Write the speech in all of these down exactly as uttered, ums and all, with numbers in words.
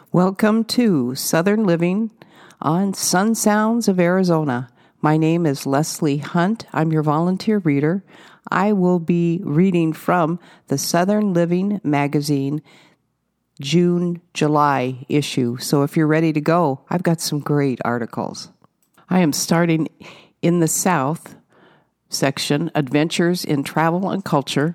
Welcome to Southern Living on Sun Sounds of Arizona. My name is Leslie Hunt. I'm your volunteer reader. I will be reading from the Southern Living magazine June, July issue. So if you're ready to go, I've got some great articles. I am starting in the South section, Adventures in Travel and Culture,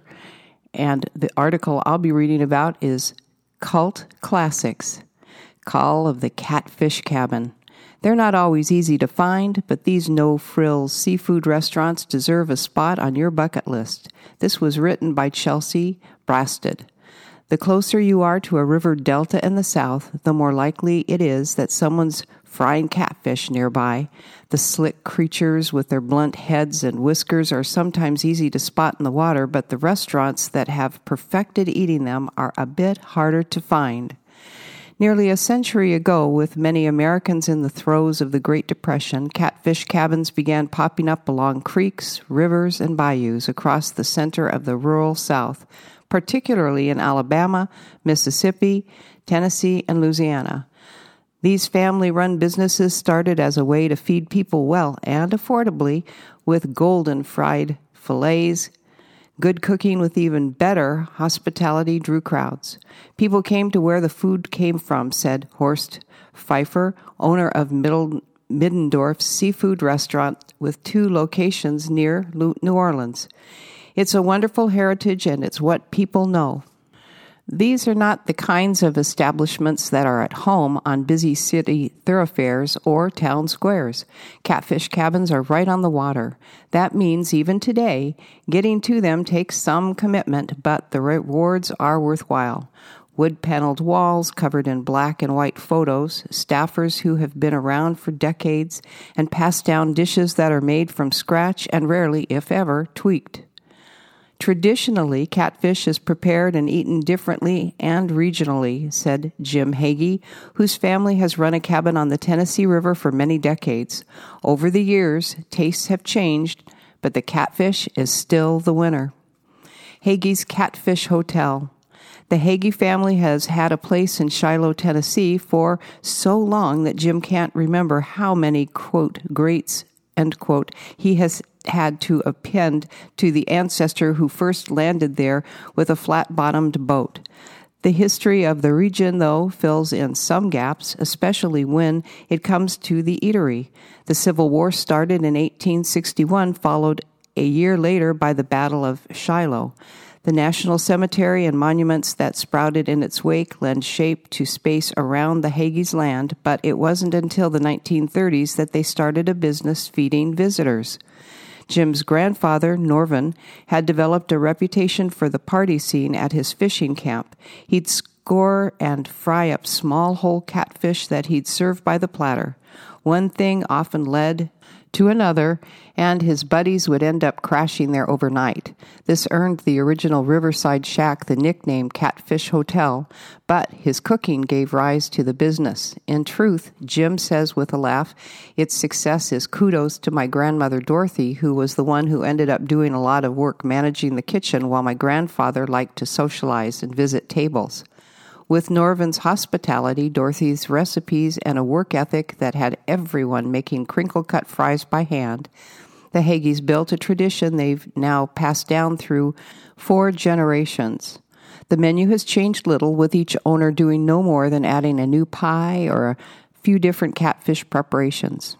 and the article I'll be reading about is Cult Classics. Call of the Catfish Cabin. They're not always easy to find, but these no-frills seafood restaurants deserve a spot on your bucket list. This was written by Chelsea Brasted. The closer you are to a river delta in the south, the more likely it is that someone's frying catfish nearby. The slick creatures with their blunt heads and whiskers are sometimes easy to spot in the water, but the restaurants that have perfected eating them are a bit harder to find. Nearly a century ago, with many Americans in the throes of the Great Depression, catfish cabins began popping up along creeks, rivers, and bayous across the center of the rural South, particularly in Alabama, Mississippi, Tennessee, and Louisiana. These family-run businesses started as a way to feed people well and affordably with golden fried fillets. Good cooking with even better hospitality drew crowds. People came to where the food came from, said Horst Pfeiffer, owner of Middle, Middendorf's seafood restaurant with two locations near New Orleans. It's a wonderful heritage, and it's what people know. These are not the kinds of establishments that are at home on busy city thoroughfares or town squares. Catfish cabins are right on the water. That means even today, getting to them takes some commitment, but the rewards are worthwhile. Wood-paneled walls covered in black and white photos, staffers who have been around for decades, and passed down dishes that are made from scratch and rarely, if ever, tweaked. Traditionally, catfish is prepared and eaten differently and regionally, said Jim Hagee, whose family has run a cabin on the Tennessee River for many decades. Over the years, tastes have changed, but the catfish is still the winner. Hagee's Catfish Hotel. The Hagee family has had a place in Shiloh, Tennessee for so long that Jim can't remember how many, quote, greats, end quote, he has had to append to the ancestor who first landed there with a flat-bottomed boat. The history of the region, though, fills in some gaps, especially when it comes to the eatery. The Civil War started in eighteen sixty-one, followed a year later by the Battle of Shiloh. The National Cemetery and monuments that sprouted in its wake lend shape to space around the Hagee's land, but it wasn't until the nineteen thirties that they started a business feeding visitors. Jim's grandfather, Norvin, had developed a reputation for the party scene at his fishing camp. He'd score and fry up small whole catfish that he'd serve by the platter. One thing often led to another, and his buddies would end up crashing there overnight. This earned the original Riverside Shack the nickname Catfish Hotel, but his cooking gave rise to the business. In truth, Jim says with a laugh, its success is kudos to my grandmother Dorothy, who was the one who ended up doing a lot of work managing the kitchen while my grandfather liked to socialize and visit tables. With Norvin's hospitality, Dorothy's recipes, and a work ethic that had everyone making crinkle-cut fries by hand, the Hagees built a tradition they've now passed down through four generations. The menu has changed little, with each owner doing no more than adding a new pie or a few different catfish preparations.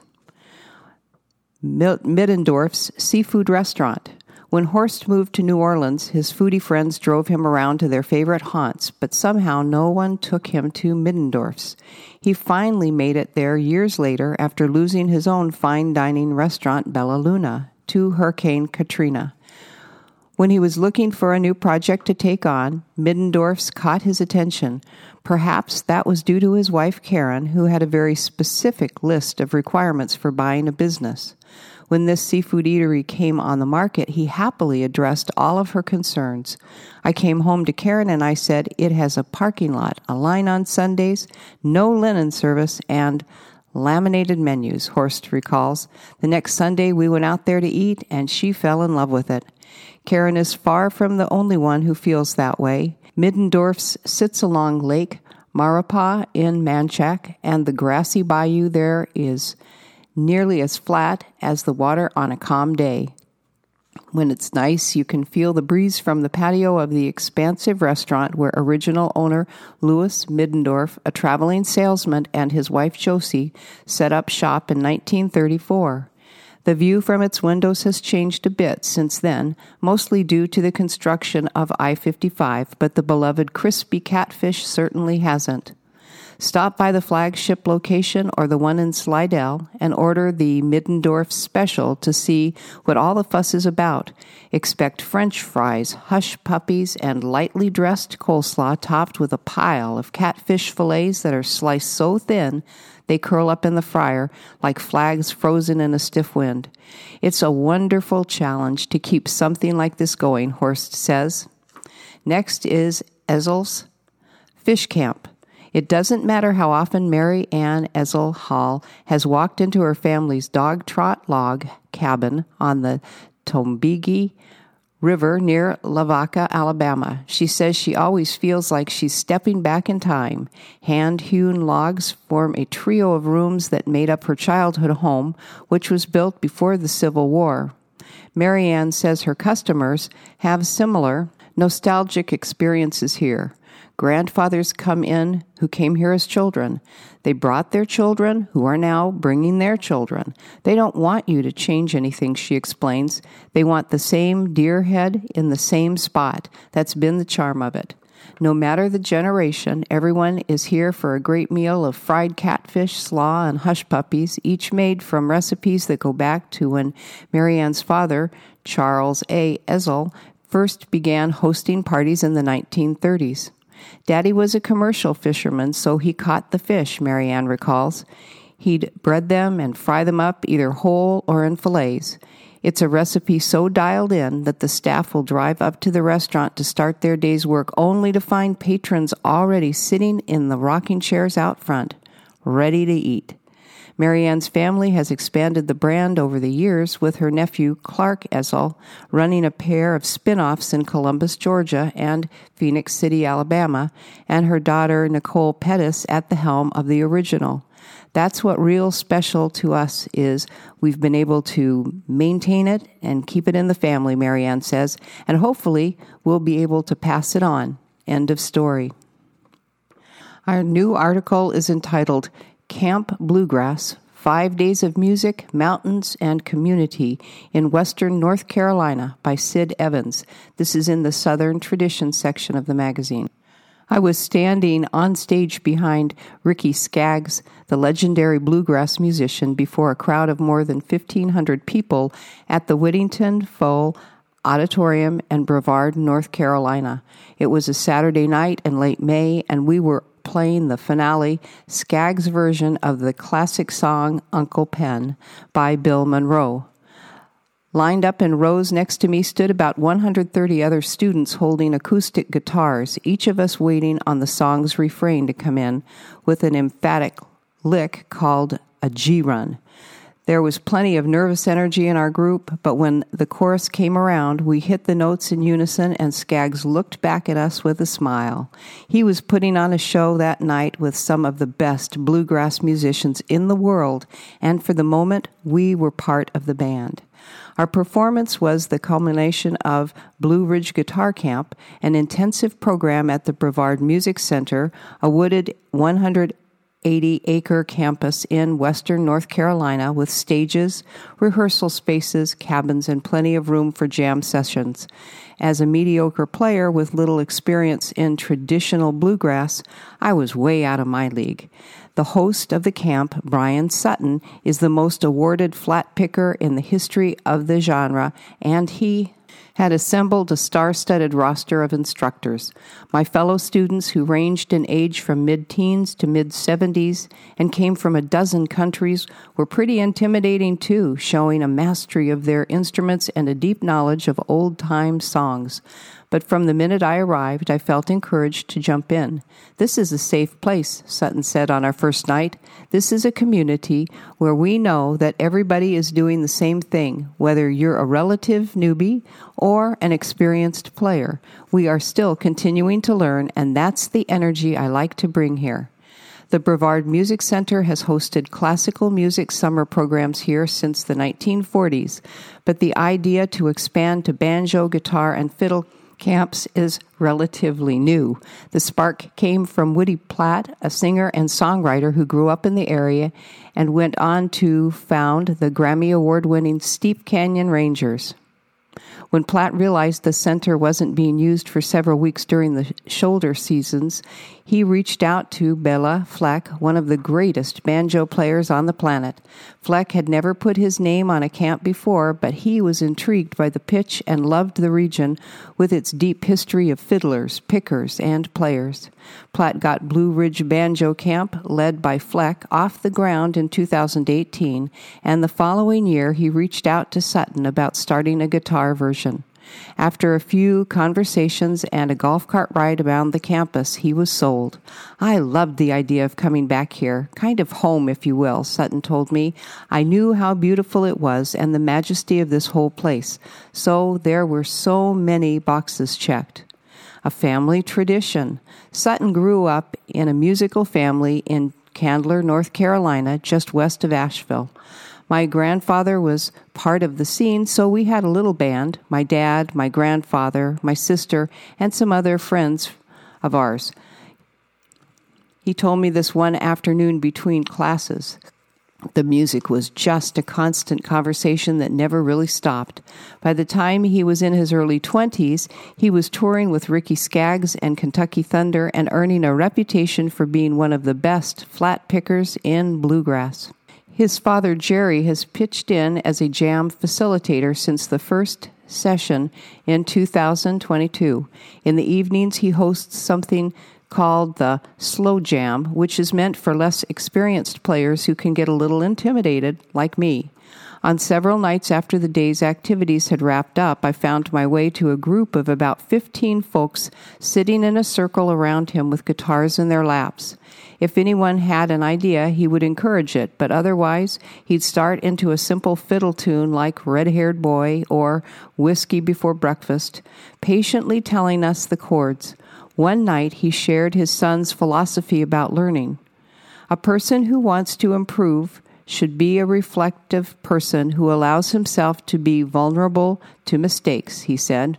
Middendorf's Seafood Restaurant. When Horst moved to New Orleans, his foodie friends drove him around to their favorite haunts, but somehow no one took him to Middendorf's. He finally made it there years later after losing his own fine dining restaurant, Bella Luna, to Hurricane Katrina. When he was looking for a new project to take on, Middendorf's caught his attention. Perhaps that was due to his wife, Karen, who had a very specific list of requirements for buying a business. When this seafood eatery came on the market, he happily addressed all of her concerns. I came home to Karen and I said, it has a parking lot, a line on Sundays, no linen service, and laminated menus, Horst recalls. The next Sunday we went out there to eat, and she fell in love with it. Karen is far from the only one who feels that way. Middendorf's sits along Lake Marapa in Manchac, and the grassy bayou there is nearly as flat as the water on a calm day. When it's nice, you can feel the breeze from the patio of the expansive restaurant where original owner Louis Middendorf, a traveling salesman, and his wife Josie set up shop in nineteen thirty-four. The view from its windows has changed a bit since then, mostly due to the construction of I fifty-five, but the beloved crispy catfish certainly hasn't. Stop by the flagship location or the one in Slidell and order the Middendorf special to see what all the fuss is about. Expect French fries, hush puppies, and lightly dressed coleslaw topped with a pile of catfish fillets that are sliced so thin they curl up in the fryer like flags frozen in a stiff wind. It's a wonderful challenge to keep something like this going, Horst says. Next is Ezel's Fish Camp. It doesn't matter how often Mary Ann Ezel Hall has walked into her family's dog trot log cabin on the Tombigbee River near Lavaca, Alabama. She says she always feels like she's stepping back in time. Hand-hewn logs form a trio of rooms that made up her childhood home, which was built before the Civil War. Mary Ann says her customers have similar nostalgic experiences here. Grandfathers come in who came here as children. They brought their children who are now bringing their children. They don't want you to change anything, she explains. They want the same deer head in the same spot. That's been the charm of it. No matter the generation, everyone is here for a great meal of fried catfish, slaw, and hush puppies, each made from recipes that go back to when Mary Ann's father, Charles A. Ezel, first began hosting parties in the nineteen thirties. Daddy was a commercial fisherman, so he caught the fish, Mary Ann recalls. He'd bread them and fry them up either whole or in fillets. It's a recipe so dialed in that the staff will drive up to the restaurant to start their day's work only to find patrons already sitting in the rocking chairs out front, ready to eat. Mary Ann's family has expanded the brand over the years with her nephew Clark Ezel running a pair of spin-offs in Columbus, Georgia and Phoenix City, Alabama, and her daughter Nicole Pettis at the helm of the original. That's what real special to us is. We've been able to maintain it and keep it in the family, Mary Ann says, and hopefully we'll be able to pass it on. End of story. Our new article is entitled Camp Bluegrass, Five Days of Music, Mountains, and Community in Western North Carolina by Sid Evans. This is in the Southern Tradition section of the magazine. I was standing on stage behind Ricky Skaggs, the legendary bluegrass musician, before a crowd of more than fifteen hundred people at the Whittington Fowl Auditorium in Brevard, North Carolina. It was a Saturday night in late May, and we were playing the finale, Skaggs' version of the classic song Uncle Pen by Bill Monroe. Lined up in rows next to me stood about one hundred thirty other students holding acoustic guitars, each of us waiting on the song's refrain to come in with an emphatic lick called a G-run. There was plenty of nervous energy in our group, but when the chorus came around, we hit the notes in unison, and Skaggs looked back at us with a smile. He was putting on a show that night with some of the best bluegrass musicians in the world, and for the moment, we were part of the band. Our performance was the culmination of Blue Ridge Guitar Camp, an intensive program at the Brevard Music Center, a wooded one hundred eighty acre campus in western North Carolina with stages, rehearsal spaces, cabins, and plenty of room for jam sessions. As a mediocre player with little experience in traditional bluegrass, I was way out of my league. The host of the camp, Brian Sutton, is the most awarded flat picker in the history of the genre, and he had assembled a star-studded roster of instructors. My fellow students, who ranged in age from mid-teens to mid-seventies and came from a dozen countries, were pretty intimidating too, showing a mastery of their instruments and a deep knowledge of old-time songs. But from the minute I arrived, I felt encouraged to jump in. This is a safe place, Sutton said on our first night. This is a community where we know that everybody is doing the same thing, whether you're a relative newbie or an experienced player. We are still continuing to learn, and that's the energy I like to bring here. The Brevard Music Center has hosted classical music summer programs here since the nineteen forties, but the idea to expand to banjo, guitar, and fiddle camps is relatively new. The spark came from Woody Platt, a singer and songwriter who grew up in the area and went on to found the Grammy Award-winning Steep Canyon Rangers. When Platt realized the center wasn't being used for several weeks during the shoulder seasons, he reached out to Bela Fleck, one of the greatest banjo players on the planet. Fleck had never put his name on a camp before, but he was intrigued by the pitch and loved the region with its deep history of fiddlers, pickers, and players. Platt got Blue Ridge Banjo Camp, led by Fleck, off the ground in two thousand eighteen, and the following year he reached out to Sutton about starting a guitar version. After a few conversations and a golf cart ride around the campus, he was sold. I loved the idea of coming back here, kind of home, if you will, Sutton told me. I knew how beautiful it was and the majesty of this whole place, so there were so many boxes checked. A family tradition. Sutton grew up in a musical family in Candler, North Carolina, just west of Asheville. My grandfather was part of the scene, so we had a little band, my dad, my grandfather, my sister, and some other friends of ours. He told me this one afternoon between classes. The music was just a constant conversation that never really stopped. By the time he was in his early twenties, he was touring with Ricky Skaggs and Kentucky Thunder and earning a reputation for being one of the best flat pickers in bluegrass. His father, Jerry, has pitched in as a jam facilitator since the first session in two thousand twenty-two. In the evenings, he hosts something called the Slow Jam, which is meant for less experienced players who can get a little intimidated, like me. On several nights after the day's activities had wrapped up, I found my way to a group of about fifteen folks sitting in a circle around him with guitars in their laps. If anyone had an idea, he would encourage it, but otherwise, he'd start into a simple fiddle tune like Red-Haired Boy or Whiskey Before Breakfast, patiently telling us the chords. One night, he shared his son's philosophy about learning. A person who wants to improve should be a reflective person who allows himself to be vulnerable to mistakes, he said.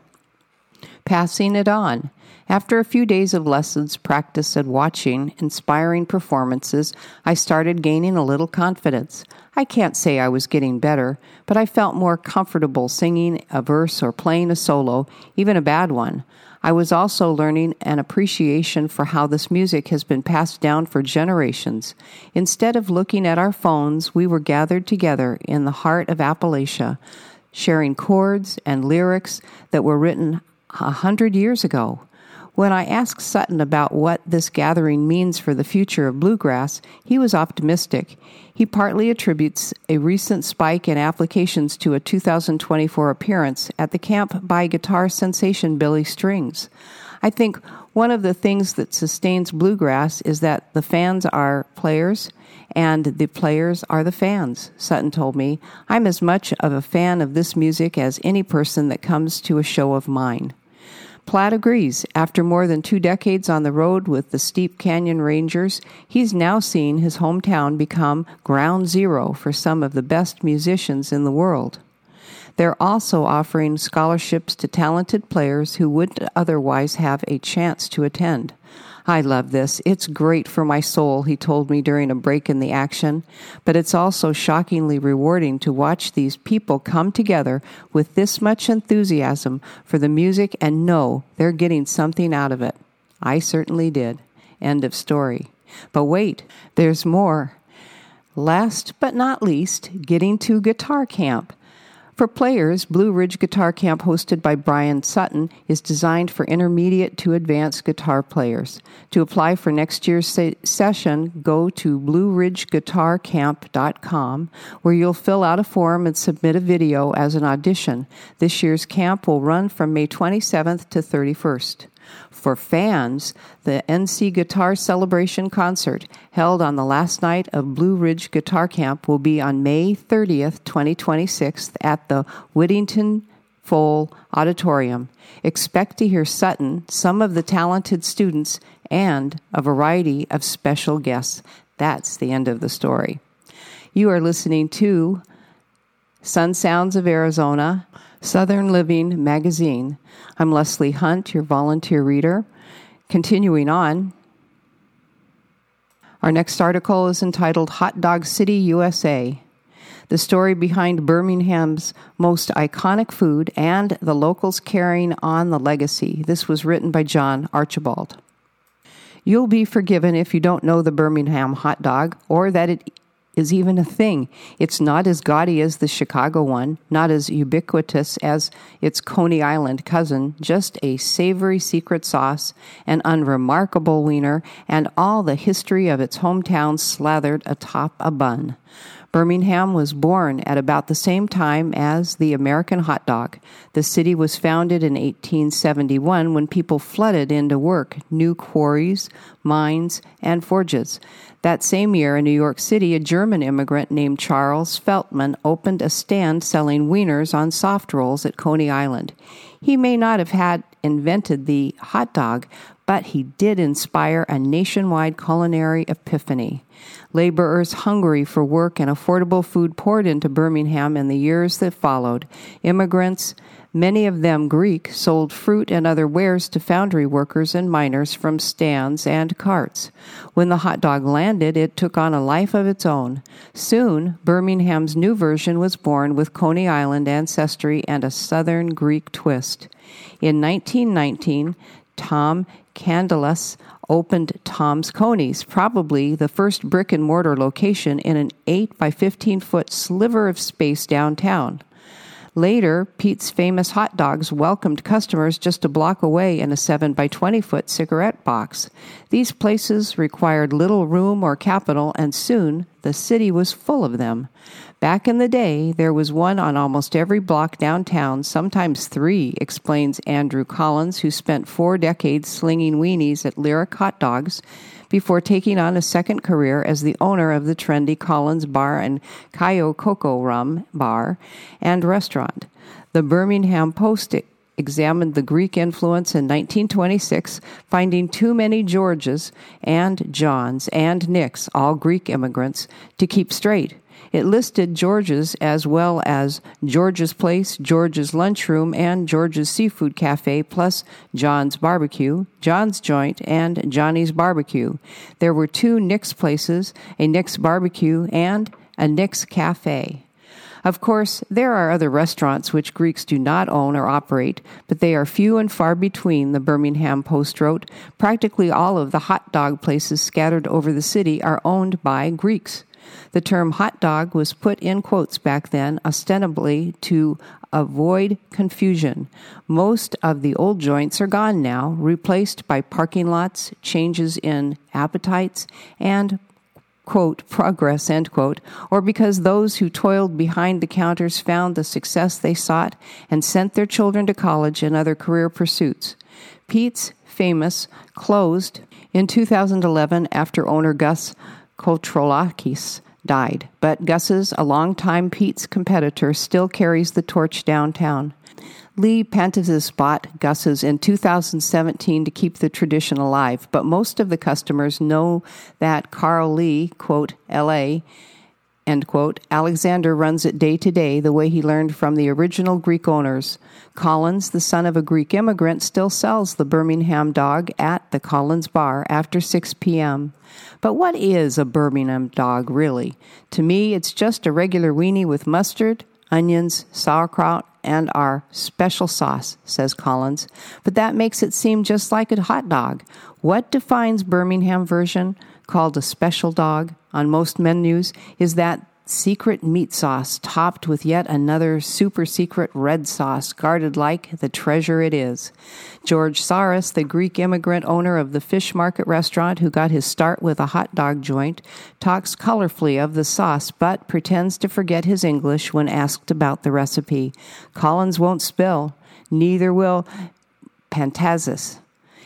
Passing it on. After a few days of lessons, practice, and watching inspiring performances, I started gaining a little confidence. I can't say I was getting better, but I felt more comfortable singing a verse or playing a solo, even a bad one. I was also learning an appreciation for how this music has been passed down for generations. Instead of looking at our phones, we were gathered together in the heart of Appalachia, sharing chords and lyrics that were written a hundred years ago. When I asked Sutton about what this gathering means for the future of bluegrass, he was optimistic. He partly attributes a recent spike in applications to a two thousand twenty-four appearance at the camp by guitar sensation Billy Strings. I think one of the things that sustains bluegrass is that the fans are players and the players are the fans, Sutton told me. I'm as much of a fan of this music as any person that comes to a show of mine. Platt agrees. After more than two decades on the road with the Steep Canyon Rangers, he's now seen his hometown become ground zero for some of the best musicians in the world. They're also offering scholarships to talented players who wouldn't otherwise have a chance to attend. I love this. It's great for my soul, he told me during a break in the action, but it's also shockingly rewarding to watch these people come together with this much enthusiasm for the music and know they're getting something out of it. I certainly did. End of story. But wait, there's more. Last but not least, getting to guitar camp. For players, Blue Ridge Guitar Camp, hosted by Brian Sutton, is designed for intermediate to advanced guitar players. To apply for next year's se- session, go to blue ridge guitar camp dot com, where you'll fill out a form and submit a video as an audition. This year's camp will run from May twenty-seventh to thirty-first. For fans, the N C Guitar Celebration Concert, held on the last night of Blue Ridge Guitar Camp, will be on May thirtieth, twenty twenty-six, at the Whittington full auditorium. Expect to hear Sutton, some of the talented students, and a variety of special guests. That's the end of the story. You are listening to Sun Sounds of Arizona, Southern Living Magazine. I'm Leslie Hunt, your volunteer reader. Continuing on, our next article is entitled Hot Dog City, U S A. The story behind Birmingham's most iconic food and the locals carrying on the legacy. This was written by John Archibald. You'll be forgiven if you don't know the Birmingham hot dog or that it is even a thing. It's not as gaudy as the Chicago one, not as ubiquitous as its Coney Island cousin, just a savory secret sauce, an unremarkable wiener, and all the history of its hometown slathered atop a bun. Birmingham was born at about the same time as the American hot dog. The city was founded in eighteen seventy-one when people flooded into work, new quarries, mines, and forges. That same year in New York City, a German immigrant named Charles Feltman opened a stand selling wieners on soft rolls at Coney Island. He may not have had invented the hot dog, but he did inspire a nationwide culinary epiphany. Laborers hungry for work and affordable food poured into Birmingham in the years that followed. Immigrants, many of them Greek, sold fruit and other wares to foundry workers and miners from stands and carts. When the hot dog landed, it took on a life of its own. Soon, Birmingham's new version was born with Coney Island ancestry and a Southern Greek twist. In nineteen nineteen, Tom Candelas opened Tom's Coney's, probably the first brick-and-mortar location in an eight by fifteen foot sliver of space downtown. Later, Pete's Famous Hot Dogs welcomed customers just a block away in a seven by twenty foot cigarette box. These places required little room or capital, and soon the city was full of them. Back in the day, there was one on almost every block downtown, sometimes three, explains Andrew Collins, who spent four decades slinging weenies at Lyric Hot Dogs before taking on a second career as the owner of the trendy Collins Bar and Cayo Coco Rum Bar and Restaurant. The Birmingham Post examined the Greek influence in nineteen twenty-six, finding too many Georges and Johns and Nicks, all Greek immigrants, to keep straight. It listed George's as well as George's Place, George's Lunchroom, and George's Seafood Cafe, plus John's Barbecue, John's Joint, and Johnny's Barbecue. There were two Nick's Places, a Nick's Barbecue, and a Nick's Cafe. Of course, there are other restaurants which Greeks do not own or operate, but they are few and far between, the Birmingham Post wrote. Practically all of the hot dog places scattered over the city are owned by Greeks. The term hot dog was put in quotes back then, ostensibly to avoid confusion. Most of the old joints are gone now, replaced by parking lots, changes in appetites, and, quote, progress, end quote, or because those who toiled behind the counters found the success they sought and sent their children to college and other career pursuits. Pete's Famous closed in two thousand eleven after owner Gus Kotrolakis died, but Gus's, a longtime Pete's competitor, still carries the torch downtown. Lee Pantazis bought Gus's in two thousand seventeen to keep the tradition alive, but most of the customers know that Carl Lee, quote, L A, end quote, Alexander runs it day to day the way he learned from the original Greek owners. Collins, the son of a Greek immigrant, still sells the Birmingham dog at the Collins Bar after six p.m. But what is a Birmingham dog, really? To me, it's just a regular weenie with mustard, onions, sauerkraut, and our special sauce, says Collins. But that makes it seem just like a hot dog. What defines Birmingham version, called a special dog, on most menus is that secret meat sauce topped with yet another super secret red sauce, guarded like the treasure it is. George Saris, the Greek immigrant owner of the fish market restaurant who got his start with a hot dog joint, talks colorfully of the sauce but pretends to forget his English when asked about the recipe. Collins won't spill. Neither will Pantazis.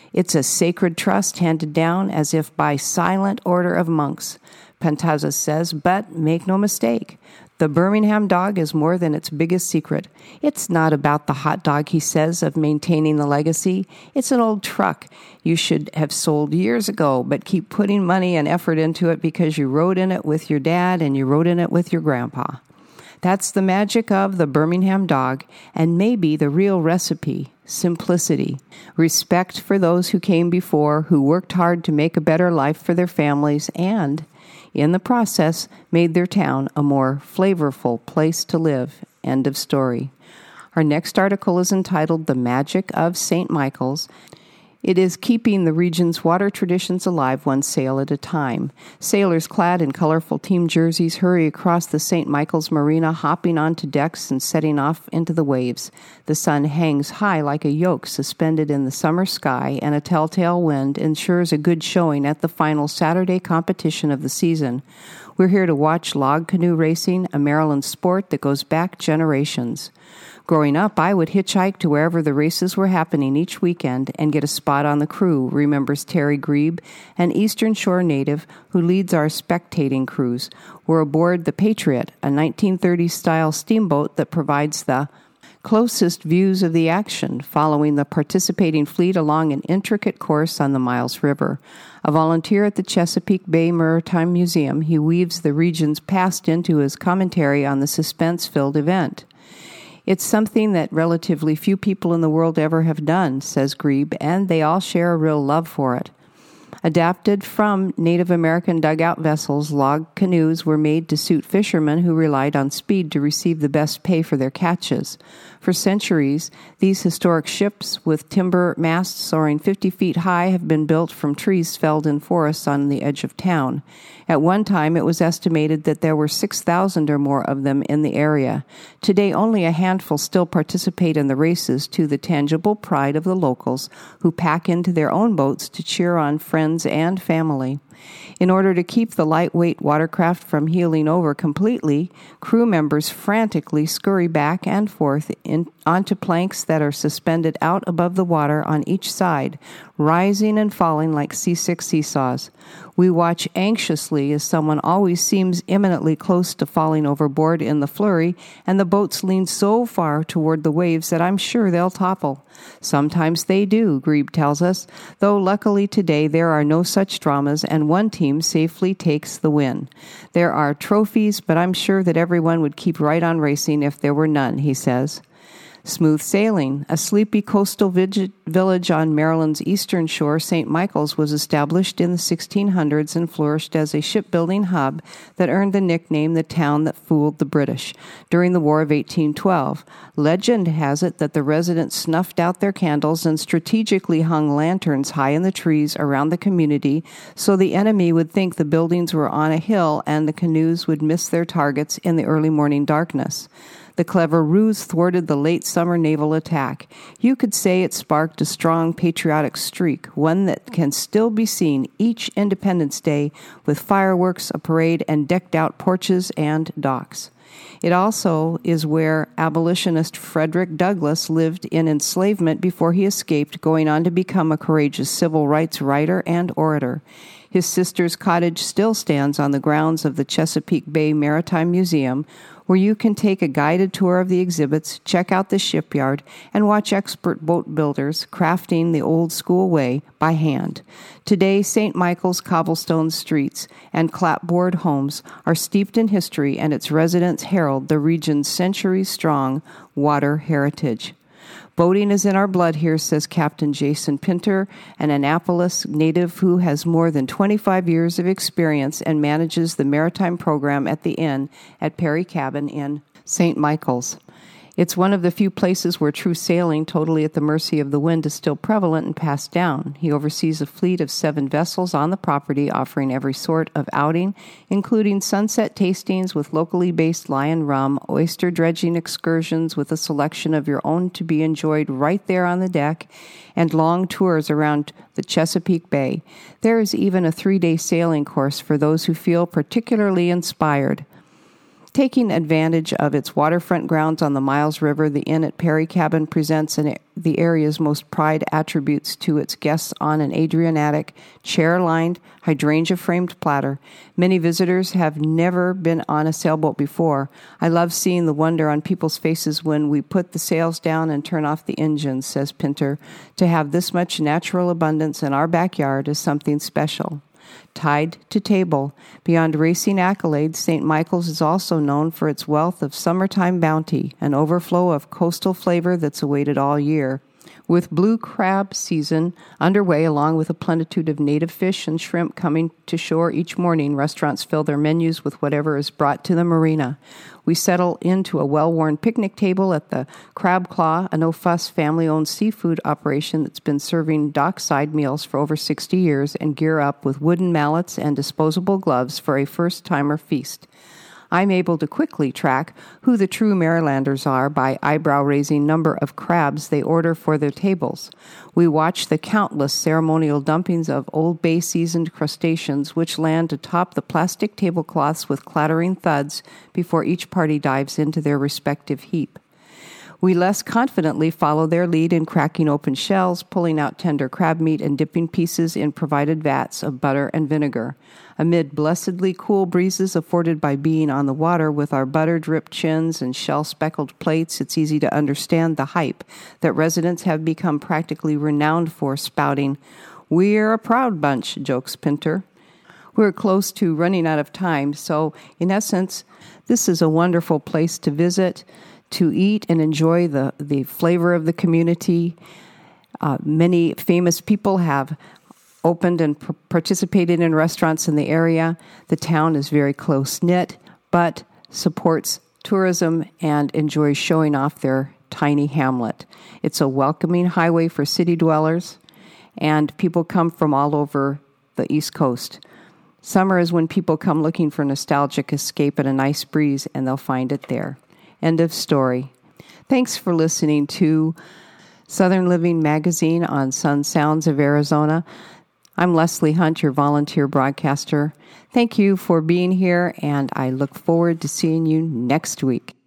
It's a sacred trust handed down as if by silent order of monks. Pantazis says, but make no mistake, the Birmingham dog is more than its biggest secret. It's not about the hot dog, he says, of maintaining the legacy. It's an old truck you should have sold years ago, but keep putting money and effort into it because you rode in it with your dad and you rode in it with your grandpa. That's the magic of the Birmingham dog, and maybe the real recipe: simplicity, respect for those who came before, who worked hard to make a better life for their families, and in the process, made their town a more flavorful place to live. End of story. Our next article is entitled The Magic of Saint Michael's. It is keeping the region's water traditions alive one sail at a time. Sailors clad in colorful team jerseys hurry across the Saint Michael's Marina, hopping onto decks and setting off into the waves. The sun hangs high like a yoke suspended in the summer sky, and a telltale wind ensures a good showing at the final Saturday competition of the season. We're here to watch log canoe racing, a Maryland sport that goes back generations. Growing up, I would hitchhike to wherever the races were happening each weekend and get a spot on the crew, remembers Terry Grebe, an Eastern Shore native who leads our spectating crews. We're aboard the Patriot, a nineteen thirties-style steamboat that provides the closest views of the action, following the participating fleet along an intricate course on the Miles River. A volunteer at the Chesapeake Bay Maritime Museum, he weaves the region's past into his commentary on the suspense-filled event. It's something that relatively few people in the world ever have done, says Grebe, and they all share a real love for it. Adapted from Native American dugout vessels, log canoes were made to suit fishermen who relied on speed to receive the best pay for their catches. For centuries, these historic ships with timber masts soaring fifty feet high have been built from trees felled in forests on the edge of town. At one time, it was estimated that there were six thousand or more of them in the area. Today, only a handful still participate in the races, to the tangible pride of the locals, who pack into their own boats to cheer on friends and family. In order to keep the lightweight watercraft from heeling over completely, crew members frantically scurry back and forth in, onto planks that are suspended out above the water on each side, rising and falling like seasick seesaws. We watch anxiously as someone always seems imminently close to falling overboard in the flurry, and the boats lean so far toward the waves that I'm sure they'll topple. Sometimes they do, Grebe tells us, though luckily today there are no such dramas, and one team safely takes the win. There are trophies, but I'm sure that everyone would keep right on racing if there were none, he says. Smooth sailing. A sleepy coastal village on Maryland's eastern shore, Saint Michael's was established in the sixteen hundreds and flourished as a shipbuilding hub that earned the nickname the town that fooled the British during the War of eighteen twelve. Legend has it that the residents snuffed out their candles and strategically hung lanterns high in the trees around the community so the enemy would think the buildings were on a hill and the canoes would miss their targets in the early morning darkness. The clever ruse thwarted the late summer naval attack. You could say it sparked a strong patriotic streak, one that can still be seen each Independence Day with fireworks, a parade, and decked-out porches and docks. It also is where abolitionist Frederick Douglass lived in enslavement before he escaped, going on to become a courageous civil rights writer and orator. His sister's cottage still stands on the grounds of the Chesapeake Bay Maritime Museum, where you can take a guided tour of the exhibits, check out the shipyard, and watch expert boat builders crafting the old-school way by hand. Today, Saint Michael's cobblestone streets and clapboard homes are steeped in history, and its residents herald the region's centuries-strong water heritage. Boating is in our blood here, says Captain Jason Pinter, an Annapolis native who has more than twenty-five years of experience and manages the maritime program at the inn at Perry Cabin in Saint Michael's. It's one of the few places where true sailing, totally at the mercy of the wind, is still prevalent and passed down. He oversees a fleet of seven vessels on the property, offering every sort of outing, including sunset tastings with locally based lion rum, oyster dredging excursions with a selection of your own to be enjoyed right there on the deck, and long tours around the Chesapeake Bay. There is even a three-day sailing course for those who feel particularly inspired. Taking advantage of its waterfront grounds on the Miles River, the Inn at Perry Cabin presents an, the area's most prized attributes to its guests on an Adriatic, chair-lined, hydrangea-framed platter. Many visitors have never been on a sailboat before. I love seeing the wonder on people's faces when we put the sails down and turn off the engines, says Pinter. To have this much natural abundance in our backyard is something special. Tied to table. Beyond racing accolades, Saint Michael's is also known for its wealth of summertime bounty, an overflow of coastal flavor that's awaited all year. With blue crab season underway, along with a plenitude of native fish and shrimp coming to shore each morning, restaurants fill their menus with whatever is brought to the marina. We settle into a well-worn picnic table at the Crab Claw, a no-fuss family-owned seafood operation that's been serving dockside meals for over sixty years, and gear up with wooden mallets and disposable gloves for a first-timer feast. I'm able to quickly track who the true Marylanders are by eyebrow-raising number of crabs they order for their tables. We watch the countless ceremonial dumpings of Old Bay seasoned crustaceans which land atop the plastic tablecloths with clattering thuds before each party dives into their respective heap. We less confidently follow their lead in cracking open shells, pulling out tender crab meat, and dipping pieces in provided vats of butter and vinegar. Amid blessedly cool breezes afforded by being on the water with our butter-dripped chins and shell-speckled plates, it's easy to understand the hype that residents have become practically renowned for, spouting, "We're a proud bunch," jokes Pinter. We're close to running out of time, so in essence, this is a wonderful place to visit, to eat and enjoy the, the flavor of the community. Uh, many famous people have opened and pr- participated in restaurants in the area. The town is very close-knit, but supports tourism and enjoys showing off their tiny hamlet. It's a welcoming highway for city dwellers, and people come from all over the East Coast. Summer is when people come looking for nostalgic escape and a nice breeze, and they'll find it there. End of story. Thanks for listening to Southern Living Magazine on Sun Sounds of Arizona. I'm Leslie Hunt, your volunteer broadcaster. Thank you for being here, and I look forward to seeing you next week.